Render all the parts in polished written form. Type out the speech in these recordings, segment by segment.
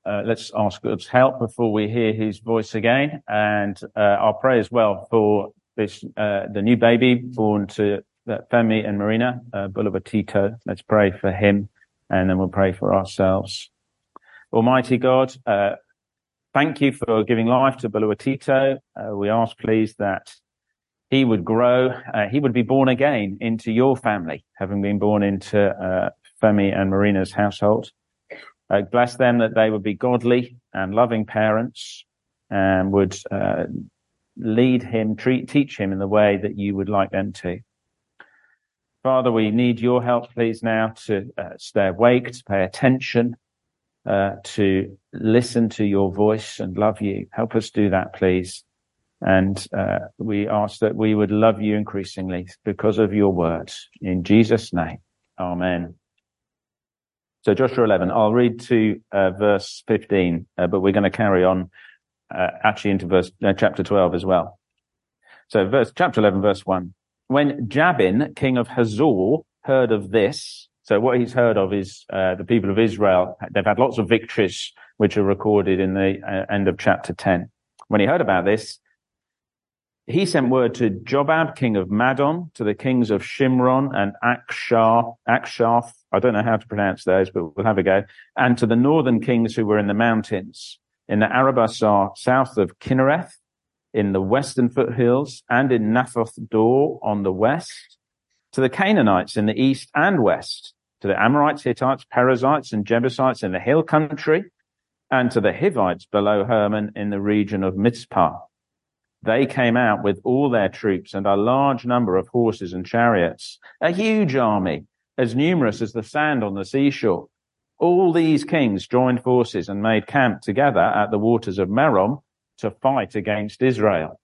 let's ask God's help before we hear his voice again. And I'll pray as well for this the new baby born to Femi and Marina, Bulubatito. Let's pray for him, and then we'll pray for ourselves. Almighty God, thank you for giving life to Bulubatito. We ask, please, that he would grow, he would be born again into your family, having been born into Femi and Marina's household. Bless them that they would be godly and loving parents and would lead him, teach him in the way that you would like them to. Father, we need your help, please, now to stay awake, to pay attention, to listen to your voice and love you. Help us do that, please. And we ask that we would love you increasingly because of your words. In Jesus' name, amen. So Joshua 11, I'll read to verse 15, but we're going to carry on actually into chapter 12 as well. So chapter 11, verse 1. When Jabin, king of Hazor, heard of this, so what he's heard of is the people of Israel, they've had lots of victories, which are recorded in the end of chapter 10. When he heard about this, he sent word to Jobab, king of Madon, to the kings of Shimron and Akshaph. I don't know how to pronounce those, but we'll have a go. And to the northern kings who were in the mountains, in the Arabah south of Kinnereth, in the western foothills, and in Naphoth Dor on the west, to the Canaanites in the east and west, to the Amorites, Hittites, Perizzites, and Jebusites in the hill country, and to the Hivites below Hermon in the region of Mizpah. They came out with all their troops and a large number of horses and chariots, a huge army, as numerous as the sand on the seashore. All these kings joined forces and made camp together at the waters of Merom to fight against Israel.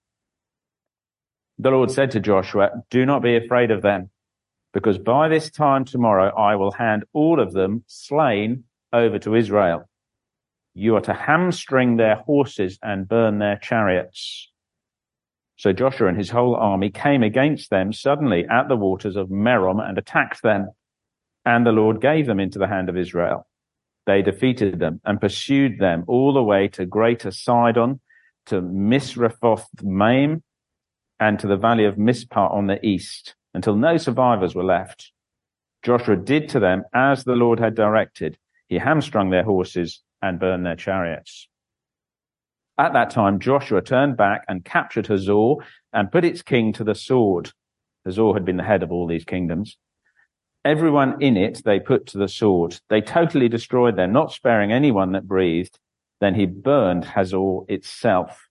The Lord said to Joshua, "Do not be afraid of them, because by this time tomorrow I will hand all of them slain over to Israel. You are to hamstring their horses and burn their chariots." So Joshua and his whole army came against them suddenly at the waters of Merom and attacked them. And the Lord gave them into the hand of Israel. They defeated them and pursued them all the way to Greater Sidon, to Misrephoth-Maim, and to the valley of Mizpah on the east, until no survivors were left. Joshua did to them as the Lord had directed. He hamstrung their horses and burned their chariots. At that time, Joshua turned back and captured Hazor and put its king to the sword. Hazor had been the head of all these kingdoms. Everyone in it they put to the sword. They totally destroyed them, not sparing anyone that breathed. Then he burned Hazor itself.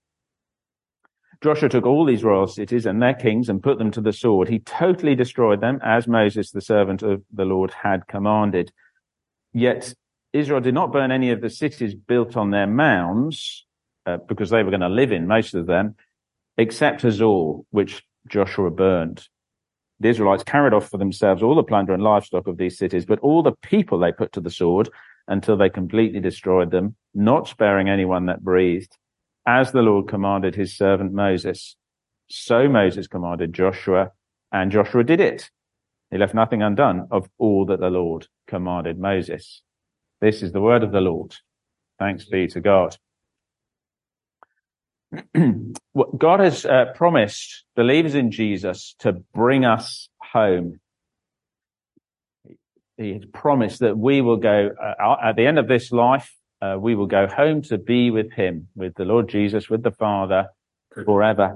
Joshua took all these royal cities and their kings and put them to the sword. He totally destroyed them, as Moses, the servant of the Lord, had commanded. Yet Israel did not burn any of the cities built on their mounds, because they were going to live in most of them, except Hazor, which Joshua burned. The Israelites carried off for themselves all the plunder and livestock of these cities, but all the people they put to the sword until they completely destroyed them, not sparing anyone that breathed, as the Lord commanded his servant Moses. So Moses commanded Joshua, and Joshua did it. He left nothing undone of all that the Lord commanded Moses. This is the word of the Lord. Thanks be to God. God has promised believers in Jesus to bring us home. He has promised that we will go, at the end of this life, we will go home to be with him, with the Lord Jesus, with the Father, forever.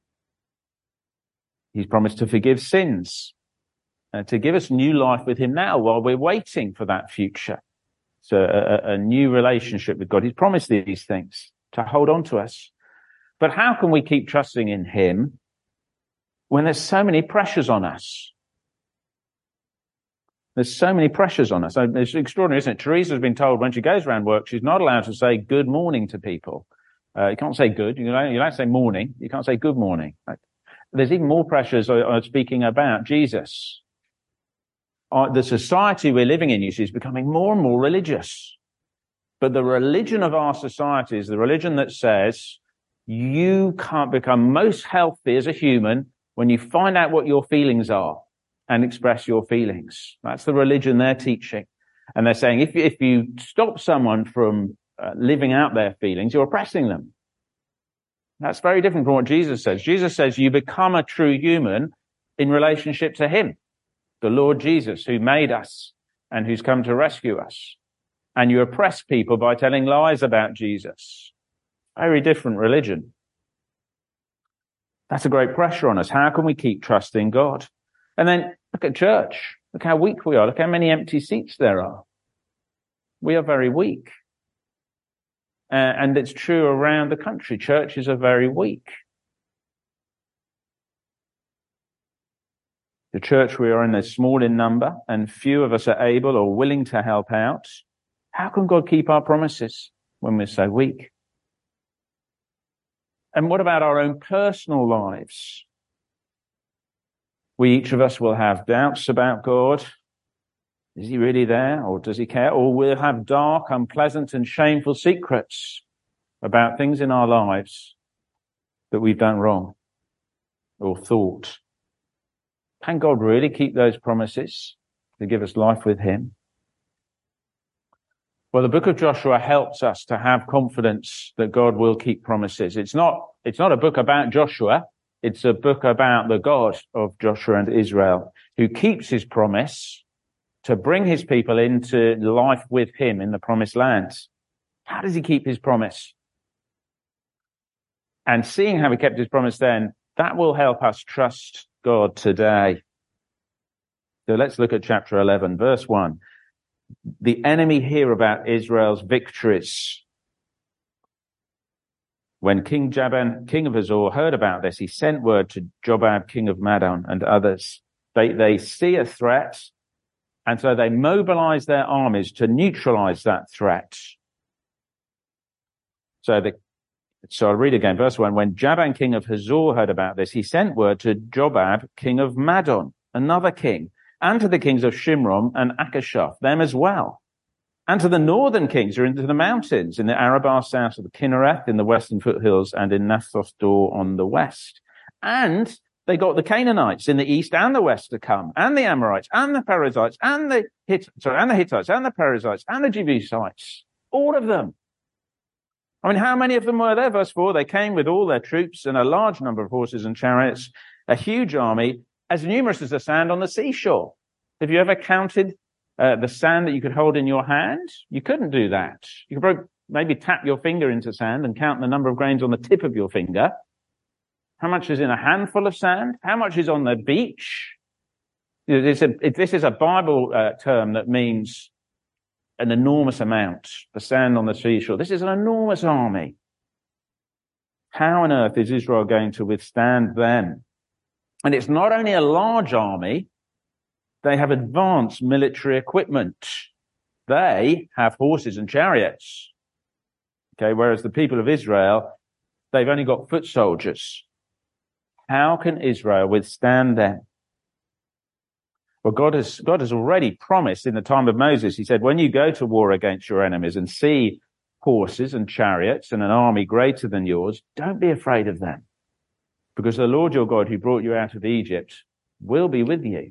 He's promised to forgive sins, to give us new life with him now while we're waiting for that future. So a new relationship with God. He's promised these things to hold on to us. But how can we keep trusting in him when there's so many pressures on us? There's so many pressures on us. It's extraordinary, isn't it? Teresa's been told when she goes around work, she's not allowed to say good morning to people. You can't say good. You're allowed to say morning. You can't say good morning. There's even more pressures on speaking about Jesus. The society we're living in, you see, is becoming more and more religious. But the religion of our society is the religion that says you can't become most healthy as a human when you find out what your feelings are and express your feelings. That's the religion they're teaching. And they're saying if you stop someone from living out their feelings, you're oppressing them. That's very different from what Jesus says. Jesus says you become a true human in relationship to him, the Lord Jesus, who made us and who's come to rescue us. And you oppress people by telling lies about Jesus. Very different religion. That's a great pressure on us. How can we keep trusting God? And then look at church. Look how weak we are. Look how many empty seats there are. We are very weak. And it's true around the country. Churches are very weak. The church we are in is small in number, and few of us are able or willing to help out. How can God keep our promises when we're so weak? And what about our own personal lives? Each of us will have doubts about God. Is he really there, or does he care? Or we'll have dark, unpleasant, and shameful secrets about things in our lives that we've done wrong or thought. Can God really keep those promises to give us life with him? Well, the book of Joshua helps us to have confidence that God will keep promises. It's not a book about Joshua. It's a book about the God of Joshua and Israel, who keeps his promise to bring his people into life with him in the promised land. How does he keep his promise? And seeing how he kept his promise then, that will help us trust God today. So let's look at chapter 11, verse 1. The enemy hear about Israel's victories. When King Jabin, king of Hazor, heard about this, he sent word to Jobab, king of Madon, and others. They see a threat, and so they mobilize their armies to neutralize that threat. So I'll read again, verse 1. When Jabin, king of Hazor, heard about this, he sent word to Jobab, king of Madon, another king, and to the kings of Shimron and Akashaph, them as well, and to the northern kings who are into the mountains, in the Arabah south of the Kinnereth, in the western foothills, and in Naphthoth Dor on the west. And they got the Canaanites in the east and the west to come, and the Amorites, and the Perizzites, and the Hittites, and the Perizzites, and the Jebusites, all of them. I mean, how many of them were there? Verse 4, they came with all their troops and a large number of horses and chariots, a huge army, as numerous as the sand on the seashore. Have you ever counted the sand that you could hold in your hand? You couldn't do that. You could maybe tap your finger into sand and count the number of grains on the tip of your finger. How much is in a handful of sand? How much is on the beach? This is a Bible term that means an enormous amount. The sand on the seashore. This is an enormous army. How on earth is Israel going to withstand them? And it's not only a large army, they have advanced military equipment. They have horses and chariots. Okay, whereas the people of Israel, they've only got foot soldiers. How can Israel withstand them? Well, God has already promised in the time of Moses. He said, when you go to war against your enemies and see horses and chariots and an army greater than yours, don't be afraid of them. Because the Lord your God who brought you out of Egypt will be with you.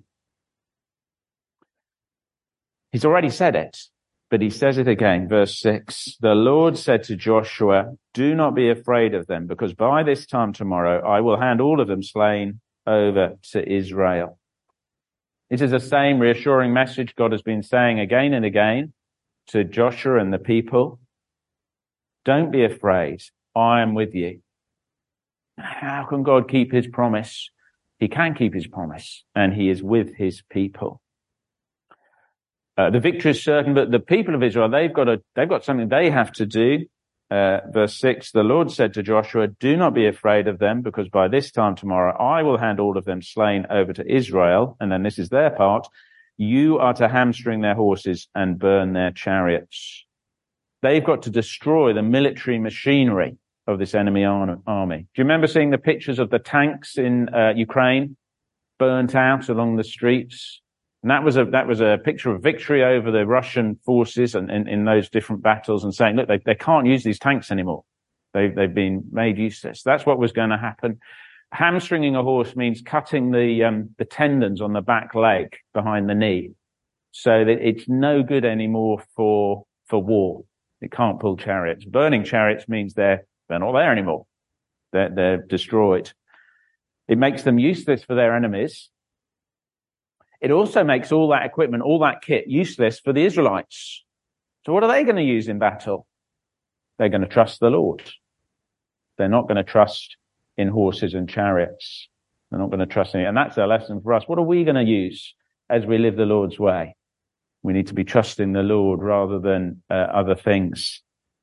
He's already said it, but he says it again. Verse 6, the Lord said to Joshua, do not be afraid of them, because by this time tomorrow I will hand all of them slain over to Israel. This is the same reassuring message God has been saying again and again to Joshua and the people. Don't be afraid. I am with you. How can God keep his promise? He can keep his promise, and he is with his people. The victory is certain, but the people of Israel, they've got something they have to do. Verse 6, the Lord said to Joshua, do not be afraid of them, because by this time tomorrow I will hand all of them slain over to Israel. And then this is their part. You are to hamstring their horses and burn their chariots. They've got to destroy the military machinery of this enemy army. Do you remember seeing the pictures of the tanks in Ukraine burnt out along the streets? And that was a picture of victory over the Russian forces and in those different battles, and saying, look, they can't use these tanks anymore. They've been made useless. That's what was going to happen. Hamstringing a horse means cutting the tendons on the back leg behind the knee, so that it's no good anymore for war. It can't pull chariots. Burning chariots means they're not there anymore. They're destroyed. It makes them useless for their enemies. It also makes all that equipment, all that kit useless for the Israelites. So what are they going to use in battle? They're going to trust the Lord. They're not going to trust in horses and chariots. They're not going to trust in it. And that's a lesson for us. What are we going to use as we live the Lord's way? We need to be trusting the Lord rather than other things.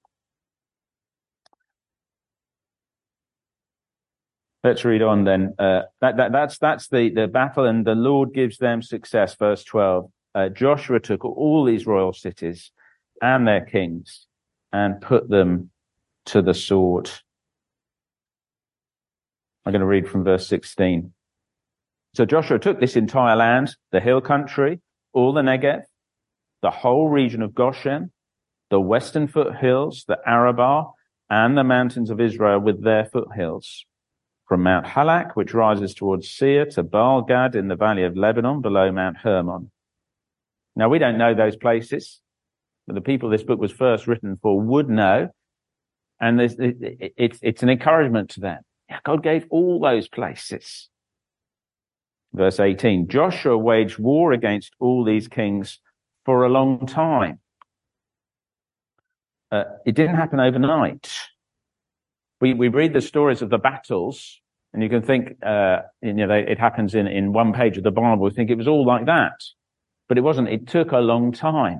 Let's read on then. That's the battle, and the Lord gives them success. Verse 12. Joshua took all these royal cities and their kings and put them to the sword. I'm going to read from verse 16. So Joshua took this entire land, the hill country, all the Negev, the whole region of Goshen, the western foothills, the Arabah, and the mountains of Israel with their foothills, from Mount Halak, which rises towards Seir, to Baal Gad in the valley of Lebanon below Mount Hermon. Now, we don't know those places, but the people this book was first written for would know, and it's an encouragement to them. God gave all those places. Verse 18, Joshua waged war against all these kings for a long time. It didn't happen overnight. We read the stories of the battles, and you can think, it happens in one page of the Bible. We think it was all like that. But it wasn't. It took a long time.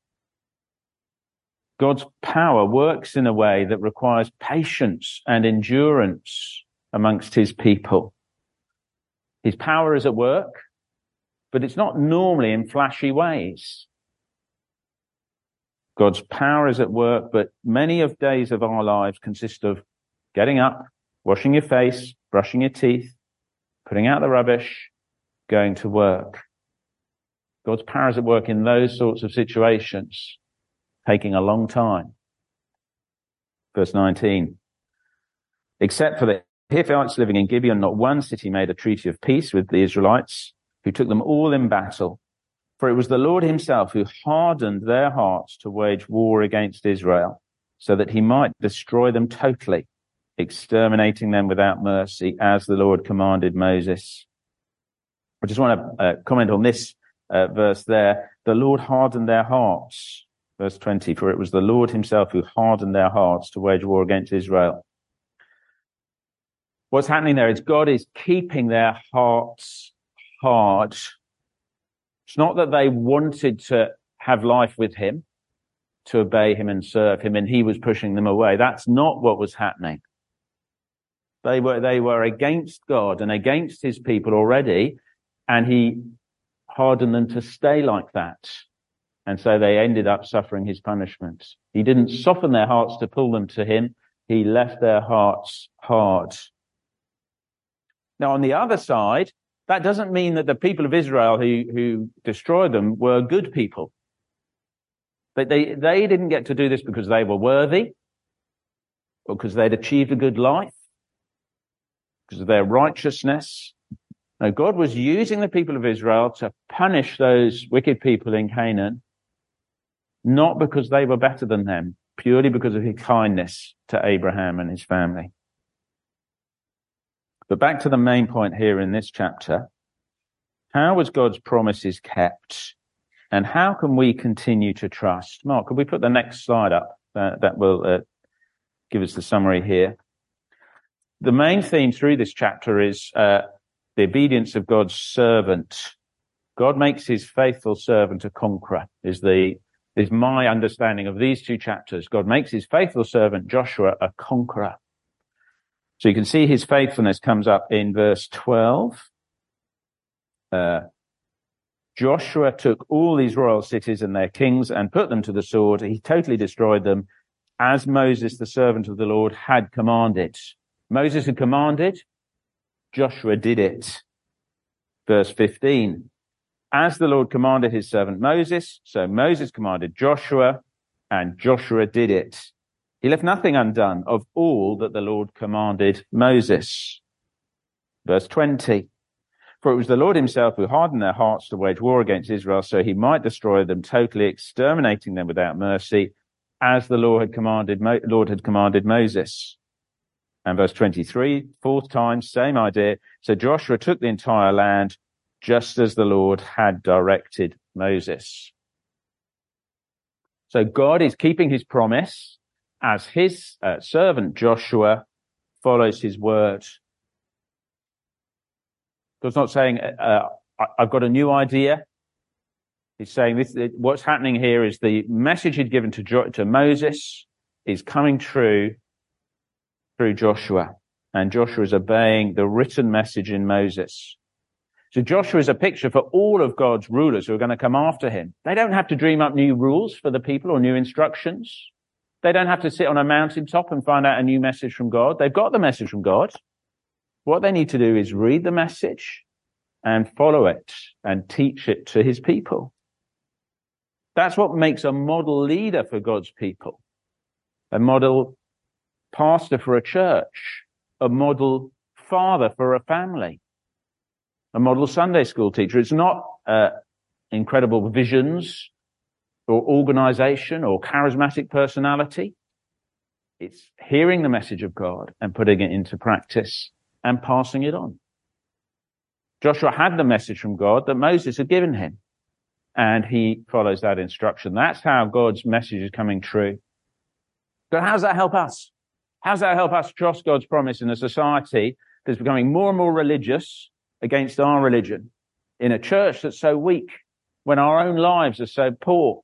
God's power works in a way that requires patience and endurance amongst his people. His power is at work, but it's not normally in flashy ways. God's power is at work, but many of days of our lives consist of getting up, washing your face, brushing your teeth, putting out the rubbish, going to work. God's power is at work in those sorts of situations, taking a long time. Verse 19. Except for the Hittites living in Gibeon, not one city made a treaty of peace with the Israelites, who took them all in battle. For it was the Lord himself who hardened their hearts to wage war against Israel, so that he might destroy them totally, exterminating them without mercy, as the Lord commanded Moses. I just want to comment on this verse there. The Lord hardened their hearts. Verse 20, for it was the Lord himself who hardened their hearts to wage war against Israel. What's happening there is God is keeping their hearts hard. It's not that they wanted to have life with him, to obey him and serve him, and he was pushing them away. That's not what was happening. They were against God and against his people already, and he hardened them to stay like that. And so they ended up suffering his punishment. He didn't soften their hearts to pull them to him. He left their hearts hard. Now, on the other side, that doesn't mean that the people of Israel who destroyed them were good people. But they didn't get to do this because they were worthy, or because they'd achieved a good life, because of their righteousness. No, God was using the people of Israel to punish those wicked people in Canaan, not because they were better than them, purely because of his kindness to Abraham and his family. But back to the main point here in this chapter. How was God's promises kept? And how can we continue to trust? Mark, could we put the next slide up? That will give us the summary here. The main theme through this chapter is the obedience of God's servant. God makes his faithful servant a conqueror, is my understanding of these two chapters. God makes his faithful servant Joshua a conqueror. So you can see his faithfulness comes up in verse 12. Joshua took all these royal cities and their kings and put them to the sword. He totally destroyed them, as Moses, the servant of the Lord, had commanded. Moses had commanded, Joshua did it. Verse 15. As the Lord commanded his servant Moses, so Moses commanded Joshua, and Joshua did it. He left nothing undone of all that the Lord commanded Moses. Verse 20. For it was the Lord himself who hardened their hearts to wage war against Israel, so he might destroy them totally, exterminating them without mercy, as the Lord had commanded Moses. And verse 23, fourth time, same idea. So Joshua took the entire land just as the Lord had directed Moses. So God is keeping his promise as his servant Joshua follows his word. God's not saying, I've got a new idea. He's saying what's happening here is the message he'd given to Moses is coming true through Joshua. And Joshua is obeying the written message in Moses. So Joshua is a picture for all of God's rulers who are going to come after him. They don't have to dream up new rules for the people or new instructions. They don't have to sit on a mountaintop and find out a new message from God. They've got the message from God. What they need to do is read the message and follow it and teach it to his people. That's what makes a model leader for God's people, a model pastor for a church, a model father for a family, a model Sunday school teacher. It's not incredible visions or organization or charismatic personality. It's hearing the message of God and putting it into practice and passing it on. Joshua had the message from God that Moses had given him, and he follows that instruction. That's how God's message is coming true. But how does that help us? How does that help us trust God's promise in a society that's becoming more and more religious against our religion, in a church that's so weak, when our own lives are so poor?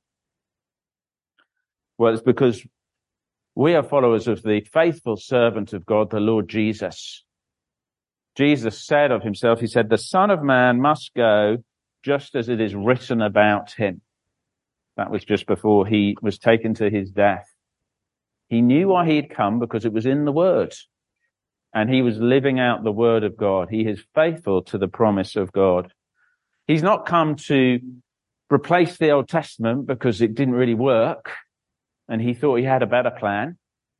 Well, it's because we are followers of the faithful servant of God, the Lord Jesus. Jesus said of himself, he said, the Son of Man must go just as it is written about him. That was just before he was taken to his death. He knew why he had come because it was in the Word. And he was living out the Word of God. He is faithful to the promise of God. He's not come to replace the Old Testament because it didn't really work and he thought he had a better plan.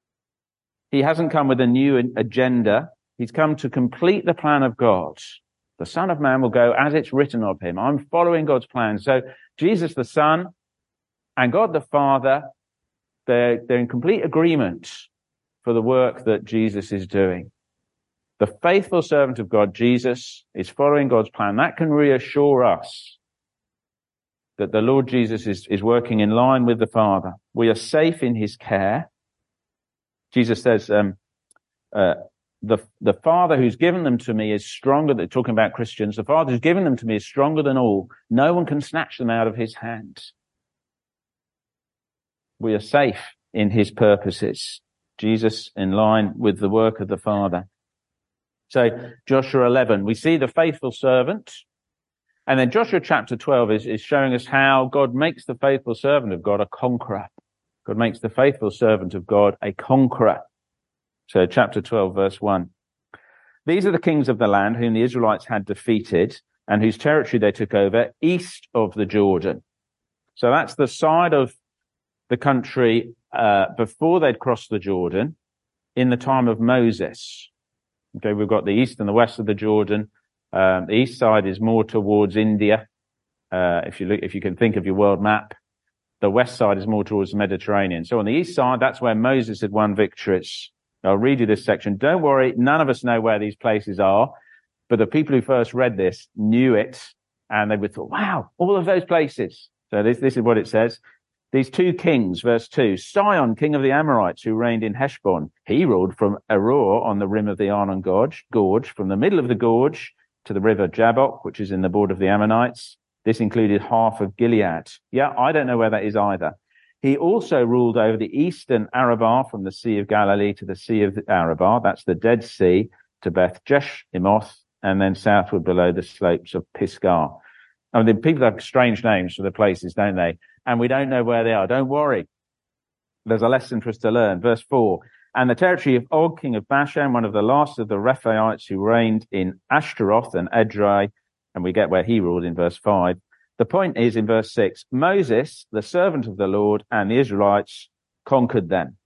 He hasn't come with a new agenda. He's come to complete the plan of God. The Son of Man will go as it's written of him. I'm following God's plan. So Jesus the Son and God the Father, they're in complete agreement for the work that Jesus is doing. The faithful servant of God, Jesus, is following God's plan. That can reassure us that the Lord Jesus is working in line with the Father. We are safe in his care. Jesus says, the Father who's given them to me is stronger. They're talking about Christians. The Father who's given them to me is stronger than all. No one can snatch them out of his hand. We are safe in his purposes. Jesus in line with the work of the Father. So Joshua 11, we see the faithful servant. And then Joshua chapter 12 is showing us how God makes the faithful servant of God a conqueror. God makes the faithful servant of God a conqueror. So chapter 12, verse 1. These are the kings of the land whom the Israelites had defeated and whose territory they took over east of the Jordan. So that's the side of the country before they'd crossed the Jordan in the time of Moses. Okay, we've got the east and the west of the Jordan. The east side is more towards India. If you can think of your world map, the west side is more towards the Mediterranean. So on the east side, that's where Moses had won victories. I'll read you this section. Don't worry, none of us know where these places are, but the people who first read this knew it, and they would thought, wow, all of those places. So this is what it says. These two kings, verse 2, Sihon, king of the Amorites, who reigned in Heshbon. He ruled from Aroer on the rim of the Arnon gorge, from the middle of the gorge to the river Jabbok, which is in the border of the Ammonites. This included half of Gilead. Yeah, I don't know where that is either. He also ruled over the eastern Arabah from the Sea of Galilee to the Sea of the Arabah. That's the Dead Sea to Beth Jeshimoth, and then southward below the slopes of Pisgah. I mean, the people have strange names for the places, don't they? And we don't know where they are. Don't worry. There's a lesson for us to learn. Verse 4. And the territory of Og, king of Bashan, one of the last of the Rephaites who reigned in Ashtaroth and Edrei, and we get where he ruled in verse 5. The point is in verse 6, Moses, the servant of the Lord, and the Israelites conquered them.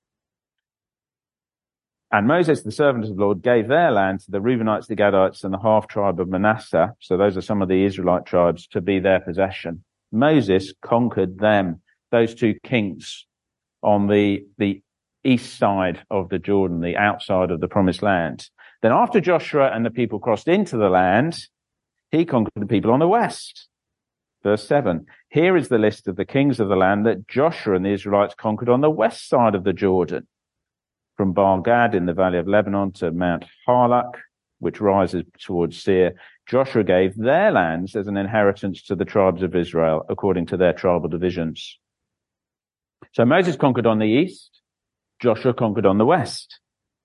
And Moses, the servant of the Lord, gave their land to the Reubenites, the Gadites, and the half-tribe of Manasseh. So those are some of the Israelite tribes to be their possession. Moses conquered them, those two kings. on the east side of the Jordan, the outside of the promised land. Then after Joshua and the people crossed into the land, he conquered the people on the west. Verse 7. Here is the list of the kings of the land that Joshua and the Israelites conquered on the west side of the Jordan, from Baal-Gad in the valley of Lebanon to Mount Harlach, which rises towards Seir. Joshua gave their lands as an inheritance to the tribes of Israel, according to their tribal divisions. So Moses conquered on the east, Joshua conquered on the west.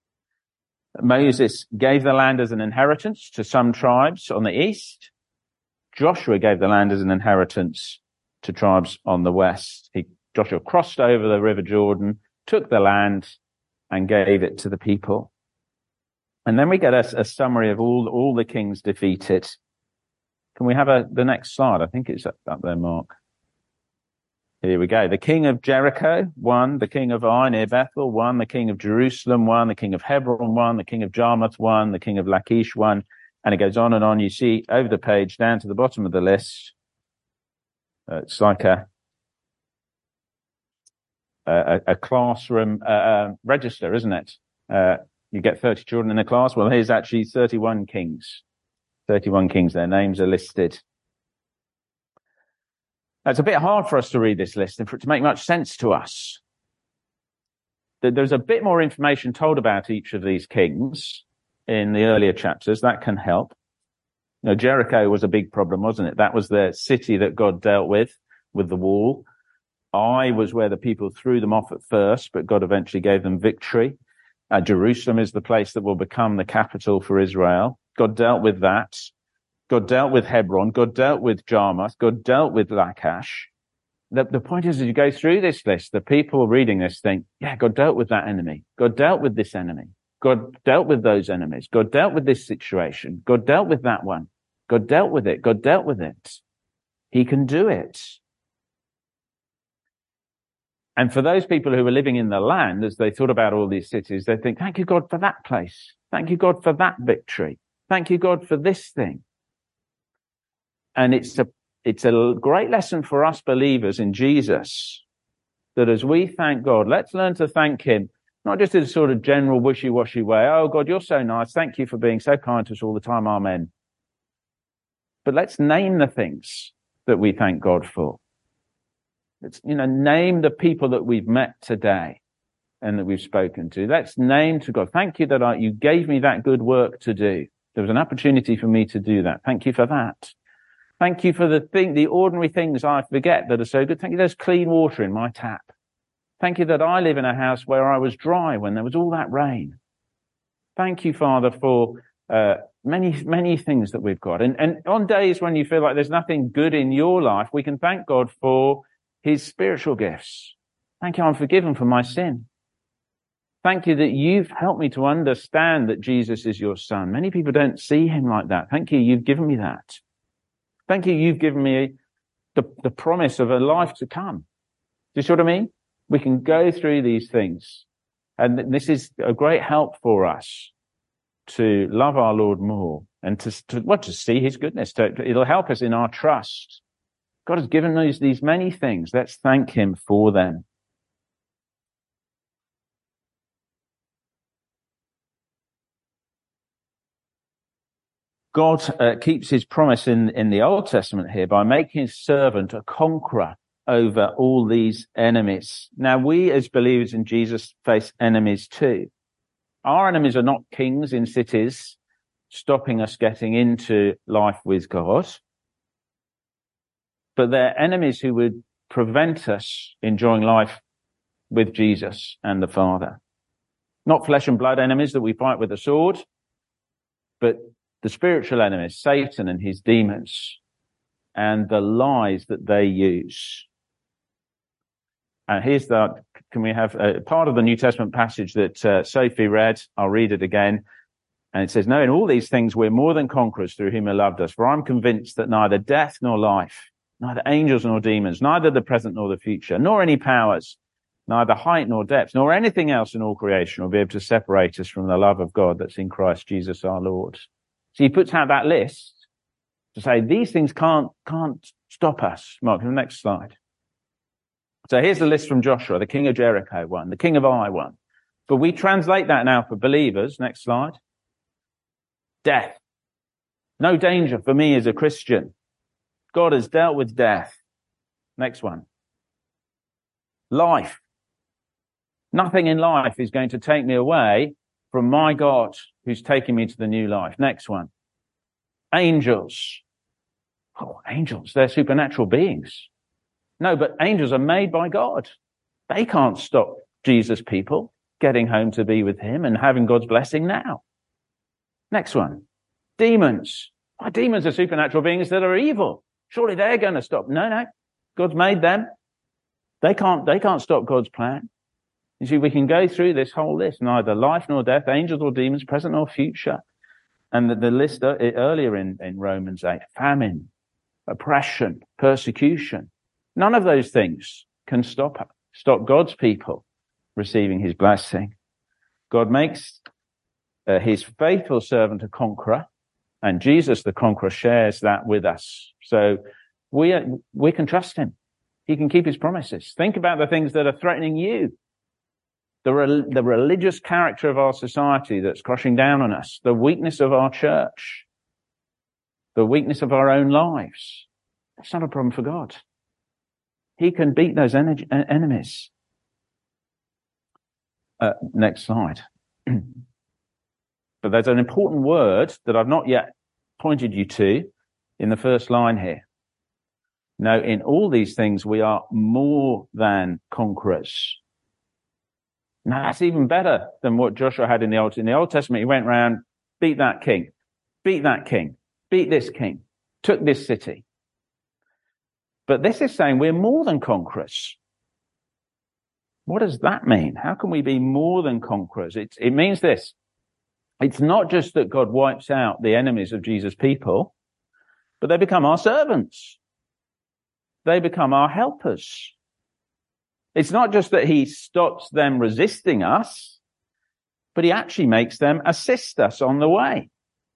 Moses gave the land as an inheritance to some tribes on the east. Joshua gave the land as an inheritance to tribes on the west. Joshua crossed over the River Jordan, took the land, and gave it to the people. And then we get a summary of all the kings defeated. Can we have the next slide? I think it's up there, Mark. Here we go. The king of Jericho won, the king of Ai near Bethel won, the king of Jerusalem won, the king of Hebron won, the king of Jarmuth won, the king of Lachish won, and it goes on and on. You see over the page down to the bottom of the list. It's like a classroom register, isn't it? You get 30 children in a class. Well, here's actually 31 kings. 31 kings. Their names are listed. It's a bit hard for us to read this list and for it to make much sense to us. There's a bit more information told about each of these kings in the earlier chapters. That can help. You know, Jericho was a big problem, wasn't it? That was the city that God dealt with the wall. Ai was where the people threw them off at first, but God eventually gave them victory. Jerusalem is the place that will become the capital for Israel. God dealt with that. God dealt with Hebron. God dealt with Jarmuth. God dealt with Lachish. The point is, as you go through this list, the people reading this think, yeah, God dealt with that enemy. God dealt with this enemy. God dealt with those enemies. God dealt with this situation. God dealt with that one. God dealt with it. God dealt with it. He can do it. And for those people who were living in the land, as they thought about all these cities, they think, thank you, God, for that place. Thank you, God, for that victory. Thank you, God, for this thing. And it's a great lesson for us believers in Jesus, that as we thank God, let's learn to thank him, not just in a sort of general wishy-washy way. Oh, God, you're so nice. Thank you for being so kind to us all the time. Amen. But let's name the things that we thank God for. Let's, name the people that we've met today and that we've spoken to. Let's name to God. Thank you that you gave me that good work to do. There was an opportunity for me to do that. Thank you for that. Thank you for the ordinary things I forget that are so good. Thank you there's clean water in my tap. Thank you that I live in a house where I was dry when there was all that rain. Thank you, Father, for many, many things that we've got. And on days when you feel like there's nothing good in your life, we can thank God for his spiritual gifts. Thank you, I'm forgiven for my sin. Thank you that you've helped me to understand that Jesus is your son. Many people don't see him like that. Thank you, you've given me that. Thank you, you've given me the promise of a life to come. Do you see what I mean? We can go through these things. And this is a great help for us to love our Lord more and to see his goodness. It'll help us in our trust. God has given us these many things. Let's thank him for them. God keeps his promise in the Old Testament here by making his servant a conqueror over all these enemies. Now, we as believers in Jesus face enemies too. Our enemies are not kings in cities stopping us getting into life with God, but they're enemies who would prevent us enjoying life with Jesus and the Father. Not flesh and blood enemies that we fight with a sword, but the spiritual enemies, Satan and his demons, and the lies that they use. And here's can we have a part of the New Testament passage that Sophie read? I'll read it again. And it says, no, in all these things, we're more than conquerors through whom he loved us. For I'm convinced that neither death nor life, neither angels nor demons, neither the present nor the future, nor any powers, neither height nor depth, nor anything else in all creation will be able to separate us from the love of God that's in Christ Jesus our Lord. So he puts out that list to say these things can't stop us. Mark, the next slide. So here's the list from Joshua, the king of Jericho one, the king of Ai one. But we translate that now for believers. Next slide. Death. No danger for me as a Christian. God has dealt with death. Next one. Life. Nothing in life is going to take me away from my God who's taking me to the new life. Next one. Angels. Oh, angels, they're supernatural beings. No, but angels are made by God. They can't stop Jesus' people getting home to be with him and having God's blessing now. Next one. Demons. Oh, demons are supernatural beings that are evil. Surely they're going to stop. No. God's made them. They can't stop God's plan. You see, we can go through this whole list, neither life nor death, angels or demons, present or future. And the list earlier in Romans 8, famine, oppression, persecution. None of those things can stop God's people receiving his blessing. God makes his faithful servant a conqueror, and Jesus, the conqueror, shares that with us. So we can trust him. He can keep his promises. Think about the things that are threatening you. The religious character of our society that's crushing down on us, the weakness of our church, the weakness of our own lives. That's not a problem for God. He can beat those enemies. Next slide. But there's an important word that I've not yet pointed you to in the first line here. No, in all these things we are more than conquerors. Now that's even better than what Joshua had in the Old Testament. He went around, beat that king, beat that king, beat this king, took this city. But this is saying we're more than conquerors. What does that mean? How can we be more than conquerors? It means this. It's not just that God wipes out the enemies of Jesus' people, but they become our servants. They become our helpers. It's not just that he stops them resisting us, but he actually makes them assist us on the way.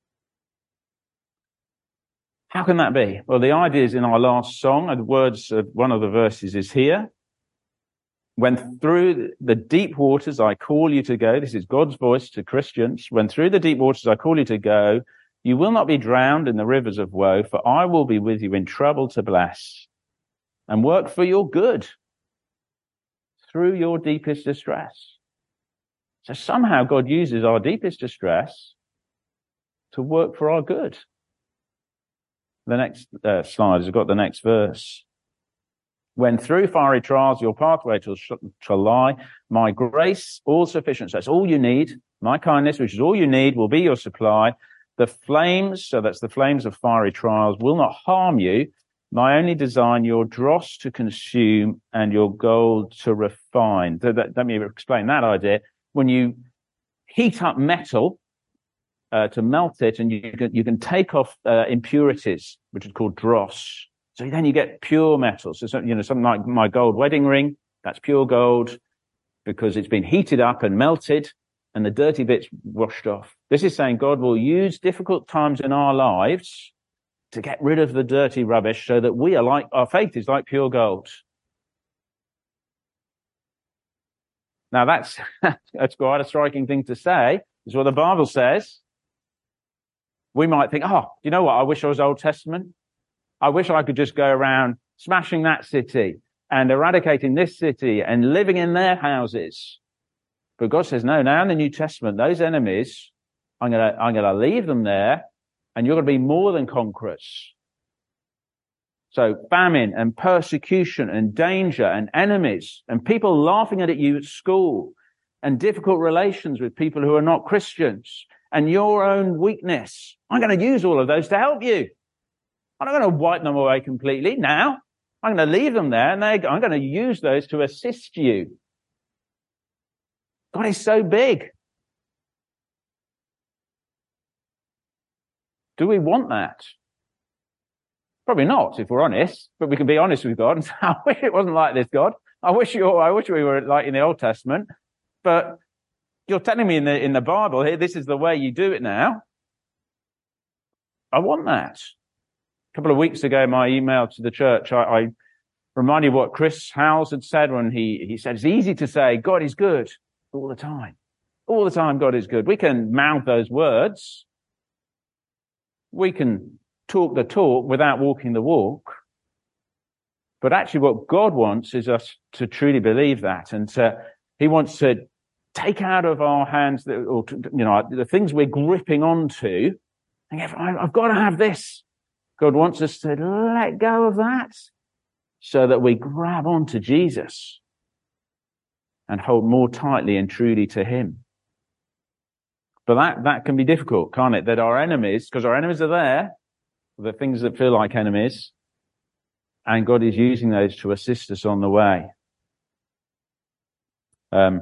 How can that be? Well, the idea is in our last song, and the words of one of the verses is here. When through the deep waters I call you to go, this is God's voice to Christians. When through the deep waters I call you to go, you will not be drowned in the rivers of woe, for I will be with you in trouble to bless and work for your good through your deepest distress. So somehow God uses our deepest distress to work for our good. The next slide has got the next verse. When through fiery trials your pathway shall lie, my grace all sufficient. So that's all you need. My kindness, which is all you need, will be your supply. The flames, so that's the flames of fiery trials, will not harm you. My only design, your dross to consume and your gold to refine. So let me explain that idea. When you heat up metal to melt it, and you can take off impurities, which is called dross. So then you get pure metal. So, something like my gold wedding ring, that's pure gold because it's been heated up and melted and the dirty bits washed off. This is saying God will use difficult times in our lives to get rid of the dirty rubbish so that we are our faith is like pure gold. Now that's quite a striking thing to say. It's what the Bible says. We might think, you know what? I wish I was Old Testament. I wish I could just go around smashing that city and eradicating this city and living in their houses. But God says, no, now in the New Testament, those enemies, I'm going to leave them there and you're going to be more than conquerors. So famine and persecution and danger and enemies and people laughing at you at school and difficult relations with people who are not Christians and your own weakness. I'm going to use all of those to help you. I'm not going to wipe them away completely now. I'm going to leave them there and I'm going to use those to assist you. God is so big. Do we want that? Probably not, if we're honest, but we can be honest with God and say, I wish it wasn't like this, God. I wish we were like in the Old Testament, but you're telling me in the Bible here, this is the way you do it now. I want that. A couple of weeks ago, my email to the church, I Remind you what Chris Howells had said when he said, it's easy to say God is good all the time. All the time God is good. We can mouth those words. We can talk the talk without walking the walk. But actually what God wants is us to truly believe that. And he wants to take out of our hands the things we're gripping onto. And I've got to have this. God wants us to let go of that so that we grab onto Jesus and hold more tightly and truly to him. But that can be difficult, can't it? That our enemies, because our enemies are there, the things that feel like enemies, and God is using those to assist us on the way. I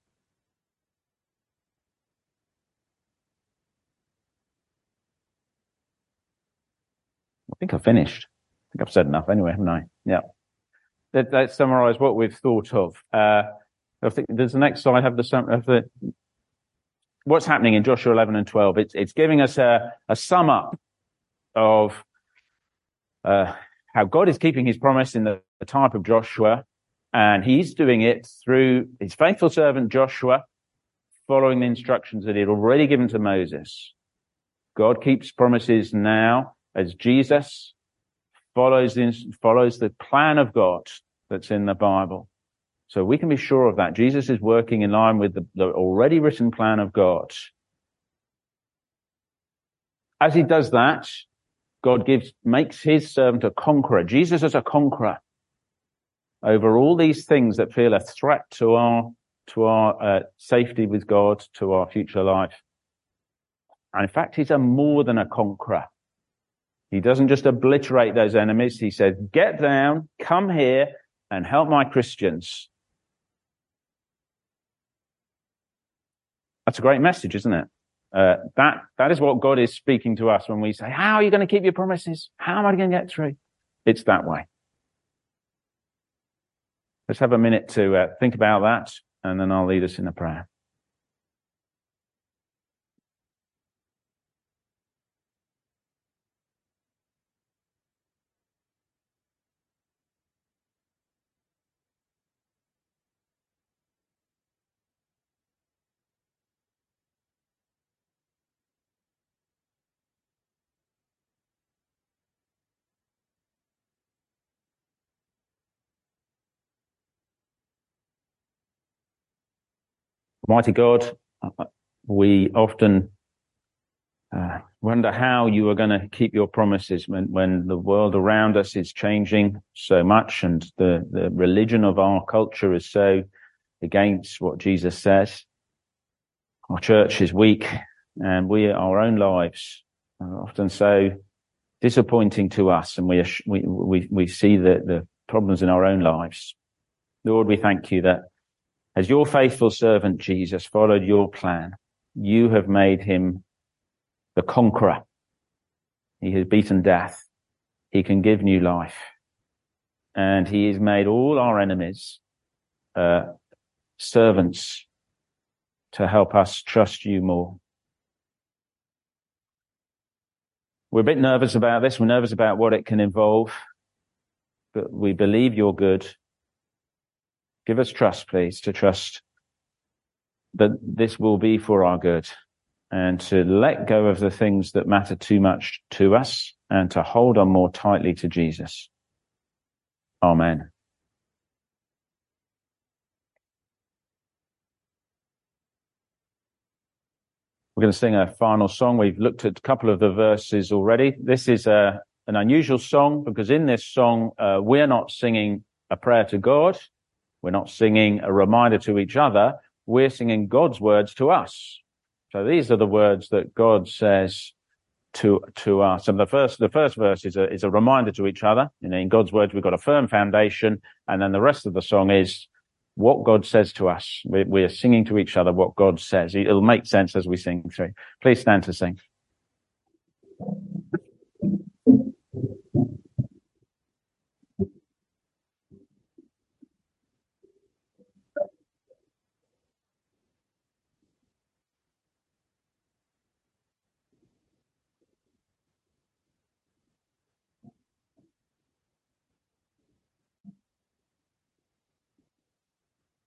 think I've finished. I think I've said enough anyway, haven't I? Yeah. Let's summarize what we've thought of. I think there's the next slide. Have the what's happening in Joshua 11 and 12. It's giving us a sum up of how God is keeping his promise in the type of Joshua, and he's doing it through his faithful servant Joshua, following the instructions that he had already given to Moses. God keeps promises now as Jesus follows the plan of God that's in the Bible. So we can be sure of that. Jesus is working in line with the already written plan of God. As he does that, God makes his servant a conqueror. Jesus is a conqueror over all these things that feel a threat to our safety with God, to our future life. And in fact, he's a more than a conqueror. He doesn't just obliterate those enemies. He says, get down, come here and help my Christians. That's a great message, isn't it? That is what God is speaking to us when we say, how are you going to keep your promises? How am I going to get through? It's that way. Let's have a minute to think about that, and then I'll lead us in a prayer. Mighty God, we often wonder how you are going to keep your promises when the world around us is changing so much and the religion of our culture is so against what Jesus says. Our church is weak, and our own lives are often so disappointing to us, and we see the problems in our own lives. Lord, we thank you that as your faithful servant Jesus followed your plan, you have made him the conqueror. He has beaten death. He can give new life. And he has made all our enemies servants to help us trust you more. We're a bit nervous about this. We're nervous about what it can involve, but we believe you're good. Give us trust, please, to trust that this will be for our good, and to let go of the things that matter too much to us and to hold on more tightly to Jesus. Amen. We're going to sing a final song. We've looked at a couple of the verses already. This is an unusual song because in this song, we're not singing a prayer to God. We're not singing a reminder to each other. We're singing God's words to us. So these are the words that God says to us. And the first verse is a reminder to each other. In God's words, we've got a firm foundation. And then the rest of the song is what God says to us. We are singing to each other what God says. It'll make sense as we sing through. Please stand to sing.